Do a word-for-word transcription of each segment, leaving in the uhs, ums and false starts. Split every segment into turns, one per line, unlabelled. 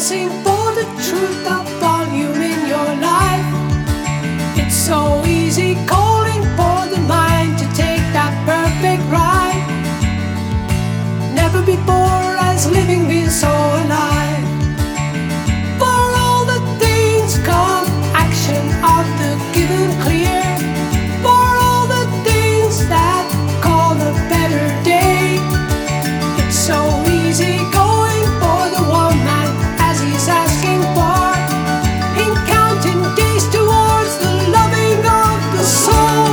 searching for the truth of volume in your life. It's so easy calling for the mind to take that perfect ride. Never before has living been so alive. For all the things come action of the given clear. For all the things that call a better day. It's so easy going for the one man as he's asking for, in counting days towards the loving of the soul.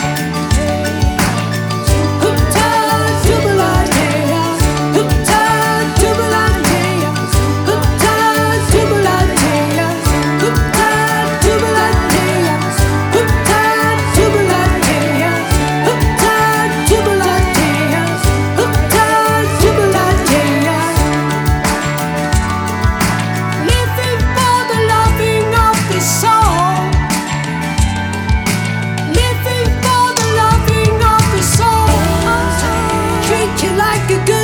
Hupta Jubilatea, Hupta Jubilatea, Hupta Jubilatea, Hupta Jubilatea, Hupta Jubilatea, Hupta Jubilatea, Hupta Jubilatea. Living for the loving of the soul. Living for the loving of the soul. Treat you like a good